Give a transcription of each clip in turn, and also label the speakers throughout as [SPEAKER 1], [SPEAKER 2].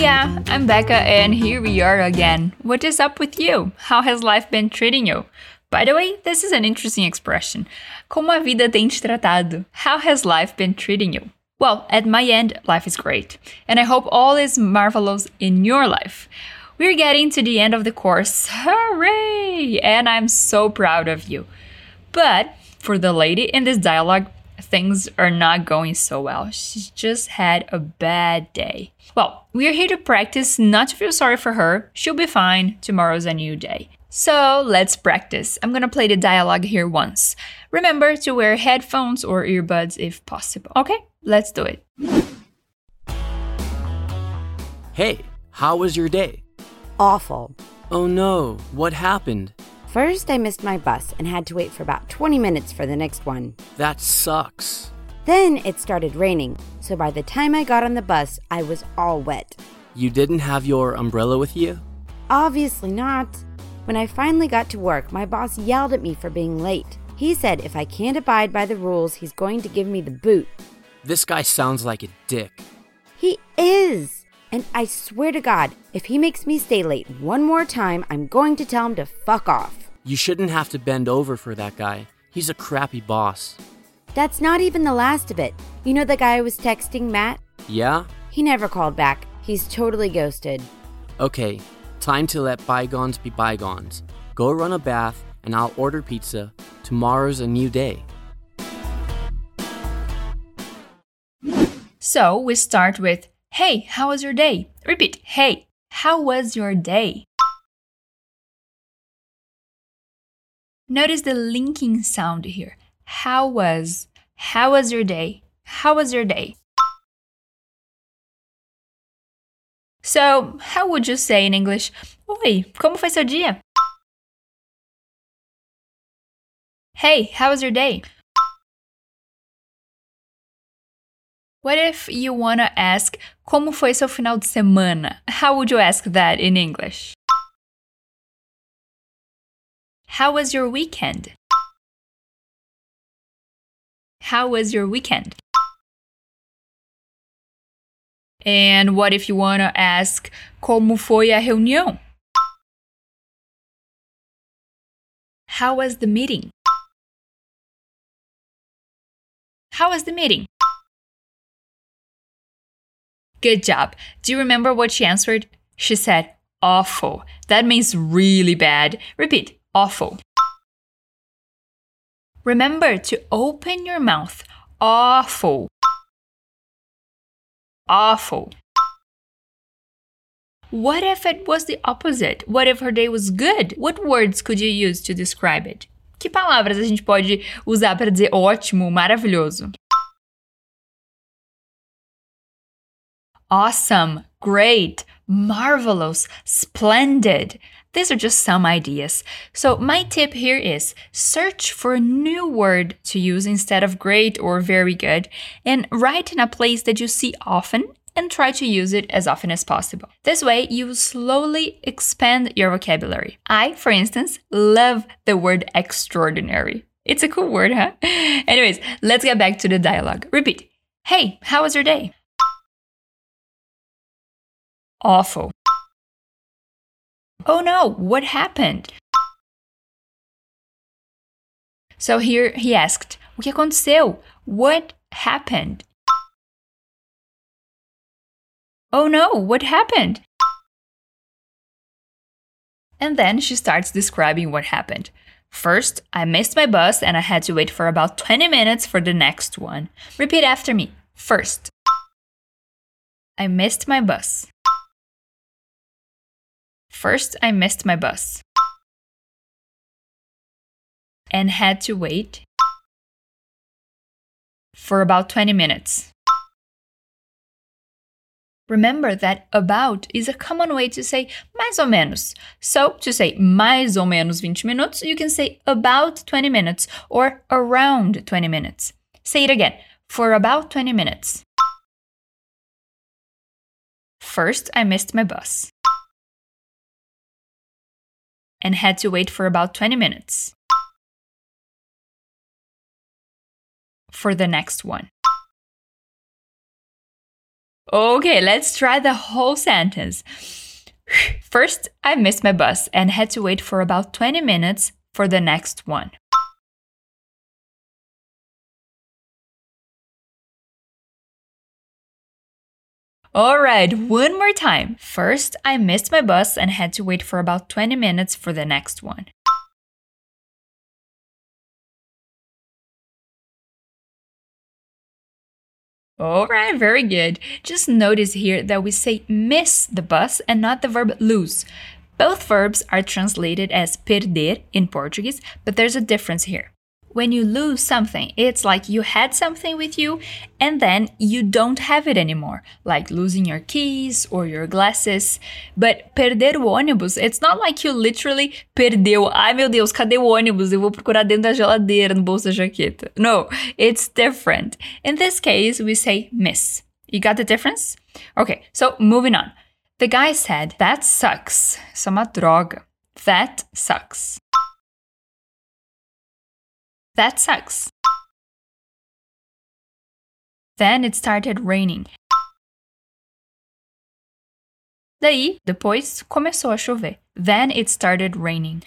[SPEAKER 1] yeah, I'm Becca and here we are again. What is up with you? How has life been treating you? By the way, this is an interesting expression. Como a vida tem te tratado? How has life been treating you? Well, at my end, life is great. And I hope all is marvelous in your life. We're getting to the end of the course. Hooray! And I'm so proud of you. But for the lady in this dialogue, things are not going so well. She just had a bad day. Well, we're here to practice not to feel sorry for her. She'll be fine. Tomorrow's a new day. So let's practice. I'm gonna play the dialogue here once. Remember to wear headphones or earbuds if possible. Okay, let's do it.
[SPEAKER 2] Hey, how was your day?
[SPEAKER 3] Awful.
[SPEAKER 2] Oh no, what happened?
[SPEAKER 3] First, I missed my bus and had to wait for about 20 minutes for the next one.
[SPEAKER 2] That sucks.
[SPEAKER 3] Then it started raining, so by the time I got on the bus, I was all wet.
[SPEAKER 2] You didn't have your umbrella with you?
[SPEAKER 3] Obviously not. When I finally got to work, my boss yelled at me for being late. He said if I can't abide by the rules, he's going to give me the boot.
[SPEAKER 2] This guy sounds like a dick.
[SPEAKER 3] He is! And I swear to God, if he makes me stay late one more time, I'm going to tell him to fuck off.
[SPEAKER 2] You shouldn't have to bend over for that guy. He's a crappy boss.
[SPEAKER 3] That's not even the last of it. You know the guy I was texting, Matt?
[SPEAKER 2] Yeah?
[SPEAKER 3] He never called back. He's totally ghosted.
[SPEAKER 2] Okay, time to let bygones be bygones. Go run a bath and I'll order pizza. Tomorrow's a new day.
[SPEAKER 1] So we start with, hey, how was your day? Repeat, hey, how was your day? Notice the linking sound here. How was your day? How was your day? So, how would you say in English, oi, como foi seu dia? Hey, how was your day? What if you want to ask, como foi seu final de semana? How would you ask that in English? How was your weekend? How was your weekend? And what if you want to ask, como foi a reunião? How was the meeting? How was the meeting? Good job. Do you remember what she answered? She said, awful. That means really bad. Repeat, awful. Remember to open your mouth. Awful. Awful. What if it was the opposite? What if her day was good? What words could you use to describe it? Que palavras a gente pode usar para dizer ótimo, maravilhoso? Awesome, great, marvelous, splendid. These are just some ideas. So my tip here is search for a new word to use instead of great or very good and write in a place that you see often and try to use it as often as possible. This way, you slowly expand your vocabulary. I, for instance, love the word extraordinary. It's a cool word, huh? Anyways, let's get back to the dialogue. Repeat. Hey, how was your day? Awful. Oh no, what happened? So here he asked, o que aconteceu? What happened? Oh no, what happened? And then she starts describing what happened. First, I missed my bus and I had to wait for about 20 minutes for the next one. Repeat after me. First, I missed my bus. First, I missed my bus and had to wait for about 20 minutes. Remember that about is a common way to say mais ou menos. So, to say mais ou menos 20 minutos, you can say about 20 minutes or around 20 minutes. Say it again, for about 20 minutes. First, I missed my bus and had to wait for about 20 minutes for the next one. Okay, let's try the whole sentence. First, I missed my bus and had to wait for about 20 minutes for the next one. Alright, one more time. First, I missed my bus and had to wait for about 20 minutes for the next one. Alright, very good. Just notice here that we say miss the bus and not the verb lose. Both verbs are translated as perder in Portuguese, but there's a difference here. When you lose something, it's like you had something with you and then you don't have it anymore, like losing your keys or your glasses. But perder o ônibus, it's not like you literally perdeu. Ai meu Deus, cadê o ônibus? Eu vou procurar dentro da geladeira, no bolso da jaqueta. No, it's different. In this case, we say miss. You got the difference? Okay, so moving on. The guy said, that sucks. Isso é uma droga. That sucks. That sucks. Then it started raining. Daí, depois, começou a chover. Then it started raining.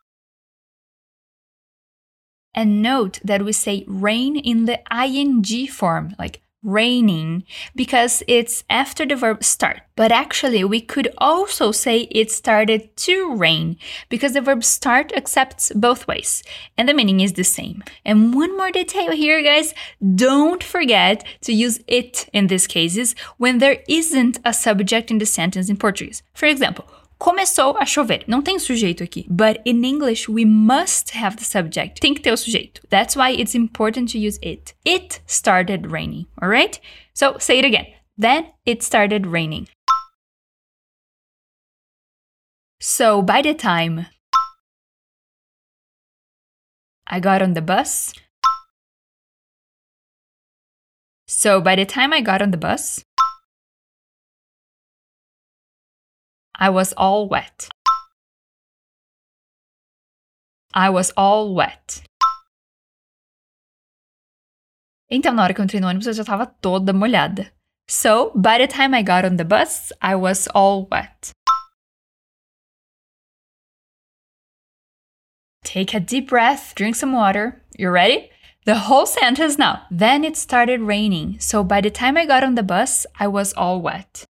[SPEAKER 1] And note that we say rain in the ing form, like raining, because it's after the verb start. But actually, we could also say it started to rain, because the verb start accepts both ways, and the meaning is the same. And one more detail here, guys, don't forget to use it in these cases when there isn't a subject in the sentence in Portuguese. For example, começou a chover. Não tem sujeito aqui. But in English, we must have the subject. Tem que ter o sujeito. That's why it's important to use it. It started raining, alright? So say it again. Then it started raining. So by the time I got on the bus. So by the time I got on the bus, I was all wet. I was all wet. Então, na hora que eu entrei no ônibus, eu já estava toda molhada. So, by the time I got on the bus, I was all wet. Take a deep breath, drink some water. You ready? The whole sentence now. Then it started raining. So, by the time I got on the bus, I was all wet.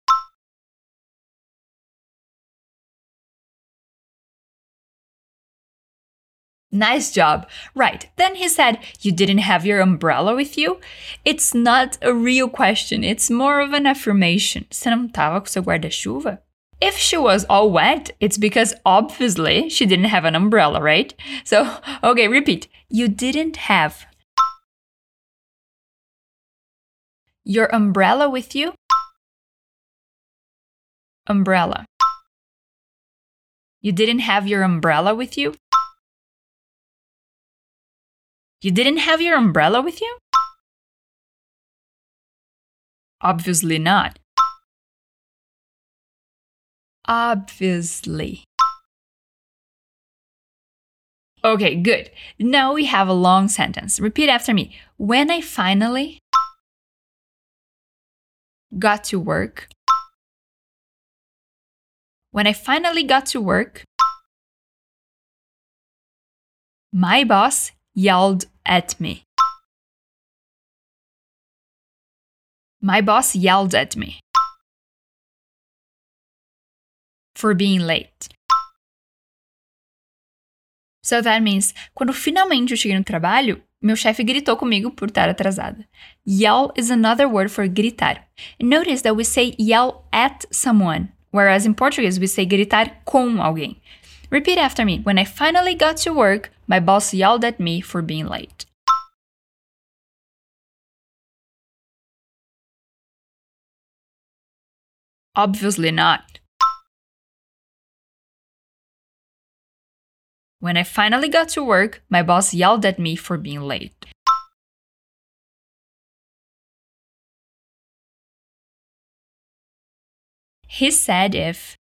[SPEAKER 1] Nice job. Right. Then he said, you didn't have your umbrella with you? It's not a real question. It's more of an affirmation. Você não tava com seu guarda-chuva? If she was all wet, it's because obviously she didn't have an umbrella, right? So, okay, repeat. You didn't have your umbrella with you? Umbrella. You didn't have your umbrella with you? You didn't have your umbrella with you? Obviously not. Obviously. Okay, good. Now we have a long sentence. Repeat after me. When I finally got to work. When I finally got to work, my boss yelled at me. My boss yelled at me for being late. So that means, quando finalmente eu cheguei no trabalho, meu chefe gritou comigo por estar atrasada. Yell is another word for gritar. Notice that we say yell at someone, whereas in Portuguese we say gritar com alguém. Repeat after me. When I finally got to work, my boss yelled at me for being late. Obviously not. When I finally got to work, my boss yelled at me for being late. He said if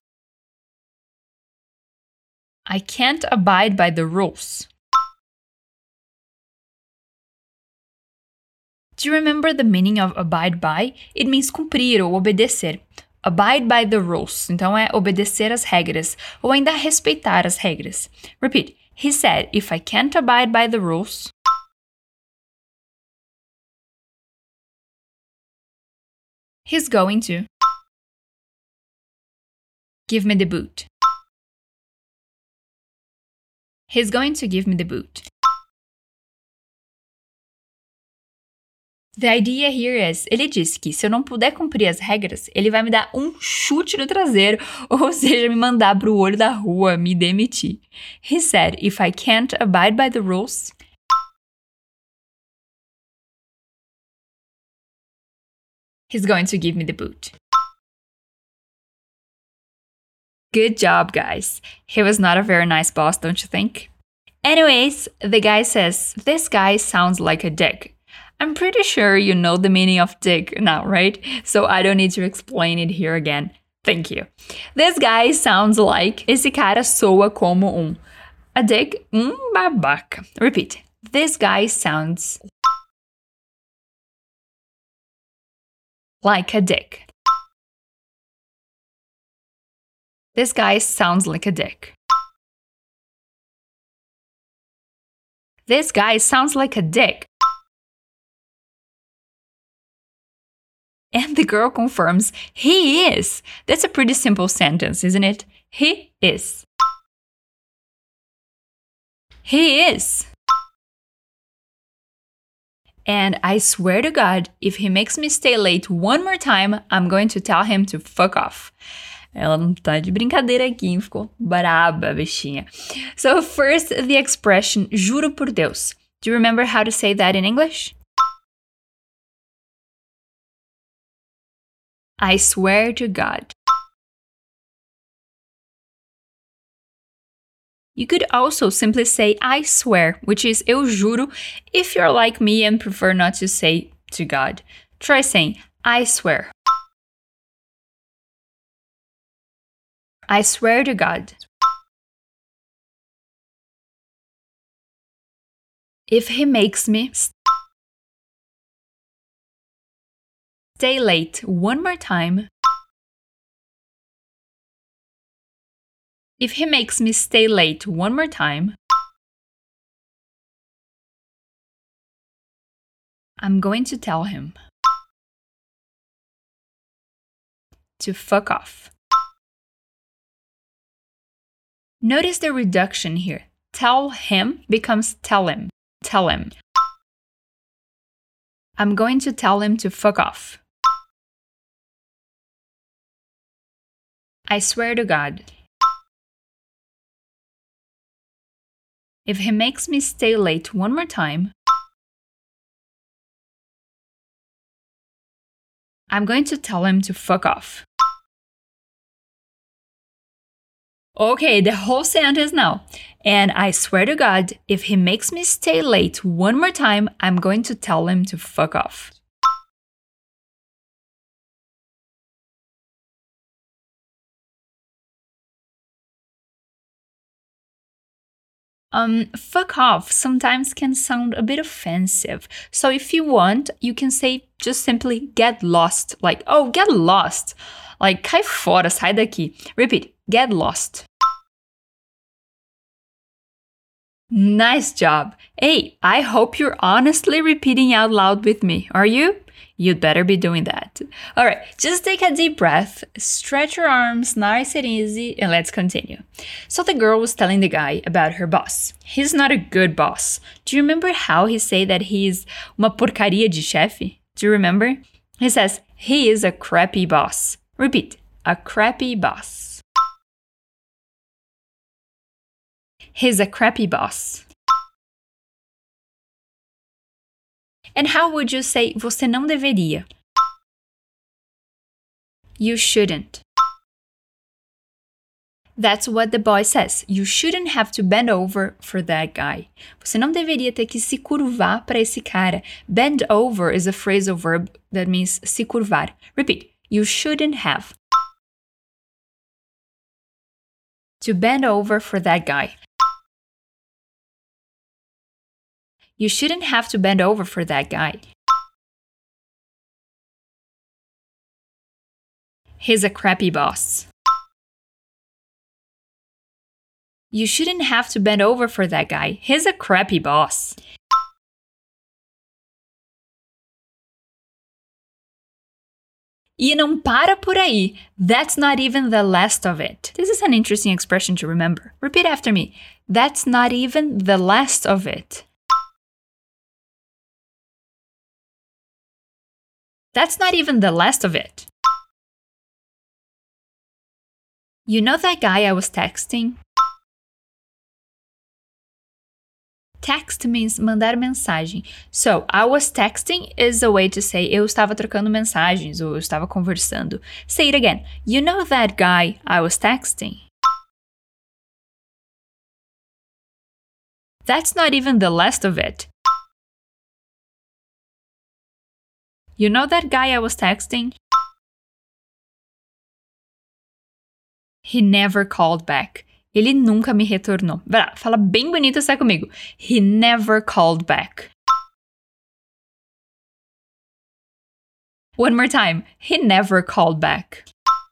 [SPEAKER 1] I can't abide by the rules. Do you remember the meaning of abide by? It means cumprir ou obedecer. Abide by the rules. Então é obedecer as regras ou ainda respeitar as regras. Repeat. He said, if I can't abide by the rules, he's going to give me the boot. He's going to give me the boot. The idea here is, ele disse que se eu não puder cumprir as regras, ele vai me dar um chute no traseiro, ou seja, me mandar pro olho da rua, me demitir. He said, if I can't abide by the rules, he's going to give me the boot. Good job, guys. He was not a very nice boss, don't you think? Anyways, the guy says, this guy sounds like a dick. I'm pretty sure you know the meaning of dick now, right? So I don't need to explain it here again. Thank you. This guy sounds like... Esse cara soa como a dick, babaca. Repeat. This guy sounds like a dick. This guy sounds like a dick. This guy sounds like a dick. And the girl confirms, he is. That's a pretty simple sentence, isn't it? He is. He is. And I swear to God, if he makes me stay late one more time, I'm going to tell him to fuck off. Ela não tá de brincadeira aqui, ficou braba, bichinha. So first, the expression, juro por Deus. Do you remember how to say that in English? I swear to God. You could also simply say I swear, which is eu juro, if you're like me and prefer not to say to God. Try saying I swear. I swear to God. If he makes me stay late one more time. If he makes me stay late one more time, I'm going to tell him to fuck off. Notice the reduction here. Tell him becomes tell him. Tell him. I'm going to tell him to fuck off. I swear to God. If he makes me stay late one more time, I'm going to tell him to fuck off. Okay, the whole sentence now. And I swear to God, if he makes me stay late one more time, I'm going to tell him to fuck off. Fuck off sometimes can sound a bit offensive. So if you want, you can say just simply get lost. Like, oh, get lost. Like, cai fora, sai daqui. Repeat, get lost. Nice job. Hey, I hope you're honestly repeating out loud with me. Are you? You'd better be doing that. All right, just take a deep breath, stretch your arms nice and easy, and let's continue. So the girl was telling the guy about her boss. He's not a good boss. Do you remember how he said that he's uma porcaria de chefe? Do you remember? He says, he is a crappy boss. Repeat, a crappy boss. He's a crappy boss. And how would you say você não deveria? You shouldn't. That's what the boy says. You shouldn't have to bend over for that guy. Você não deveria ter que se curvar para esse cara. Bend over is a phrasal verb that means se curvar. Repeat. You shouldn't have to bend over for that guy. You shouldn't have to bend over for that guy. He's a crappy boss. You shouldn't have to bend over for that guy. He's a crappy boss. E não para por aí. That's not even the last of it. This is an interesting expression to remember. Repeat after me. That's not even the last of it. That's not even the last of it. You know that guy I was texting? Text means mandar mensagem. So, I was texting is a way to say eu estava trocando mensagens ou eu estava conversando. Say it again. You know that guy I was texting? That's not even the last of it. You know that guy I was texting? He never called back. Ele nunca me retornou. Fala bem bonito essa comigo. He never called back. One more time. He never called back.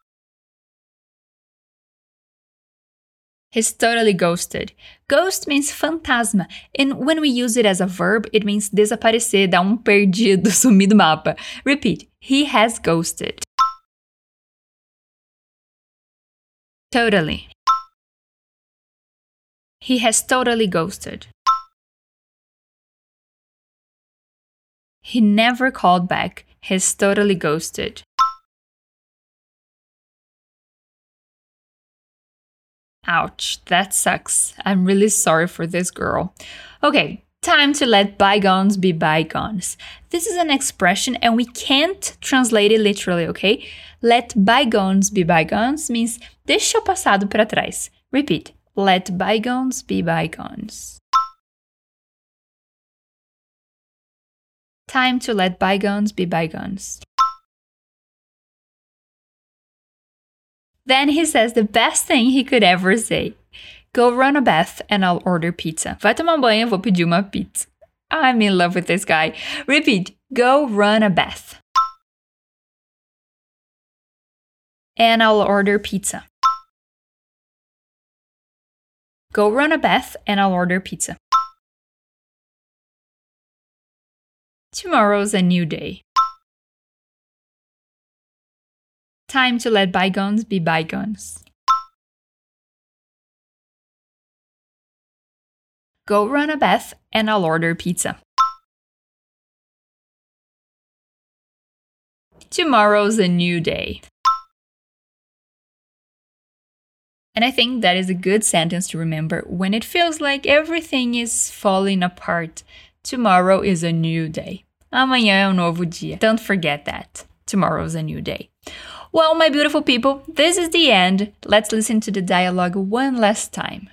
[SPEAKER 1] He's totally ghosted. Ghost means fantasma. And when we use it as a verb, it means desaparecer, dar perdido, sumir do mapa. Repeat. He has ghosted. Totally. He has totally ghosted. He never called back. He's totally ghosted. Ouch, that sucks. I'm really sorry for this girl. Okay, time to let bygones be bygones. This is an expression and we can't translate it literally, okay? Let bygones be bygones means deixa o passado para trás. Repeat. Let bygones be bygones. Time to let bygones be bygones. Then he says the best thing he could ever say. Go run a bath and I'll order pizza. Vai tomar banho, vou pedir uma pizza. I'm in love with this guy. Repeat. Go run a bath. And I'll order pizza. Go run a bath and I'll order pizza. Tomorrow's a new day. Time to let bygones be bygones. Go run a bath and I'll order pizza. Tomorrow's a new day. And I think that is a good sentence to remember when it feels like everything is falling apart. Tomorrow is a new day. Amanhã é novo dia. Don't forget that. Tomorrow's a new day. Well, my beautiful people, this is the end. Let's listen to the dialogue one last time.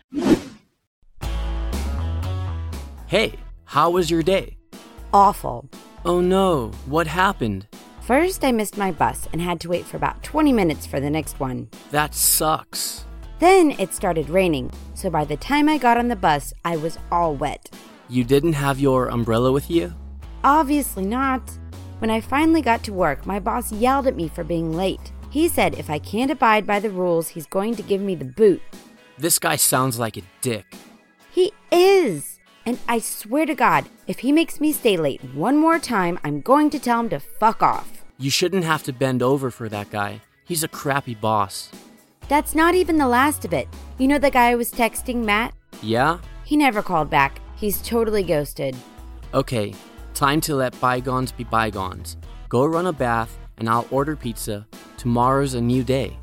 [SPEAKER 2] Hey, how was your day?
[SPEAKER 3] Awful.
[SPEAKER 2] Oh no, what happened?
[SPEAKER 3] First, I missed my bus and had to wait for about 20 minutes for the next one.
[SPEAKER 2] That sucks.
[SPEAKER 3] Then it started raining, so by the time I got on the bus, I was all wet.
[SPEAKER 2] You didn't have your umbrella with you?
[SPEAKER 3] Obviously not. When I finally got to work, my boss yelled at me for being late. He said if I can't abide by the rules, he's going to give me the boot.
[SPEAKER 2] This guy sounds like a dick.
[SPEAKER 3] He is! And I swear to God, if he makes me stay late one more time, I'm going to tell him to fuck off.
[SPEAKER 2] You shouldn't have to bend over for that guy. He's a crappy boss.
[SPEAKER 3] That's not even the last of it. You know the guy I was texting, Matt?
[SPEAKER 2] Yeah?
[SPEAKER 3] He never called back. He's totally ghosted.
[SPEAKER 2] Okay, time to let bygones be bygones. Go run a bath and I'll order pizza. Tomorrow's a new day.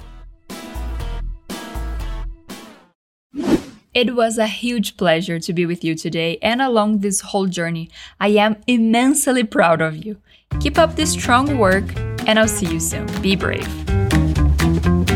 [SPEAKER 1] It was a huge pleasure to be with you today and along this whole journey. I am immensely proud of you. Keep up this strong work and I'll see you soon. Be brave.